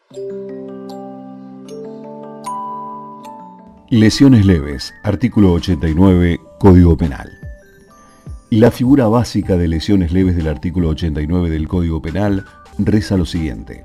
Lesiones leves, artículo 89, Código Penal. La figura básica de lesiones leves del artículo 89 del Código Penal reza lo siguiente: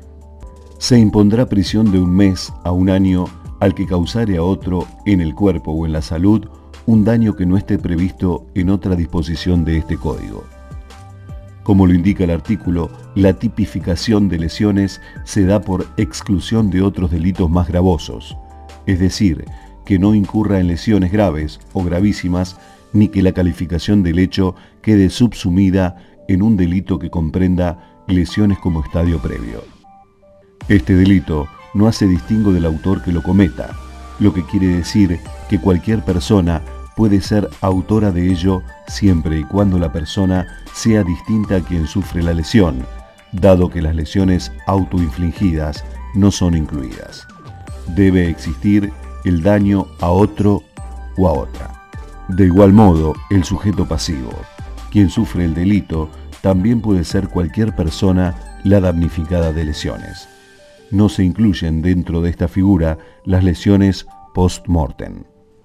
se impondrá prisión de 1 mes a 1 año al que causare a otro en el cuerpo o en la salud un daño que no esté previsto en otra disposición de este Código. Como lo indica el artículo, la tipificación de lesiones se da por exclusión de otros delitos más gravosos, es decir, que no incurra en lesiones graves o gravísimas, ni que la calificación del hecho quede subsumida en un delito que comprenda lesiones como estadio previo. Este delito no hace distingo del autor que lo cometa, lo que quiere decir que cualquier persona puede ser autora de ello siempre y cuando la persona sea distinta a quien sufre la lesión, dado que las lesiones autoinfligidas no son incluidas. Debe existir el daño a otro o a otra. De igual modo, el sujeto pasivo, quien sufre el delito, también puede ser cualquier persona la damnificada de lesiones. No se incluyen dentro de esta figura las lesiones post-mortem.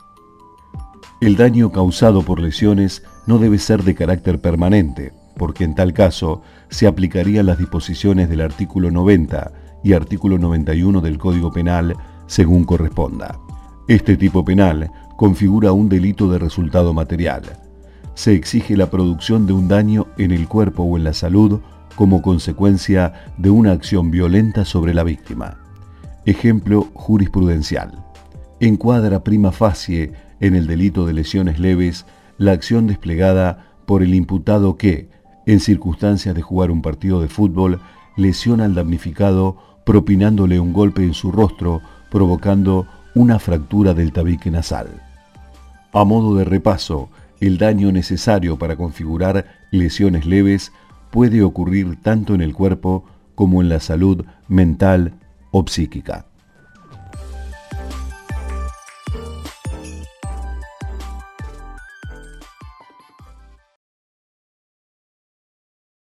El daño causado por lesiones no debe ser de carácter permanente, porque en tal caso se aplicarían las disposiciones del artículo 90 y artículo 91 del Código Penal según corresponda. Este tipo penal configura un delito de resultado material. Se exige la producción de un daño en el cuerpo o en la salud como consecuencia de una acción violenta sobre la víctima. Ejemplo jurisprudencial. Encuadra prima facie en el delito de lesiones leves la acción desplegada por el imputado que, en circunstancias de jugar un partido de fútbol, lesiona al damnificado propinándole un golpe en su rostro, provocando una fractura del tabique nasal. A modo de repaso, el daño necesario para configurar lesiones leves puede ocurrir tanto en el cuerpo como en la salud mental o psíquica.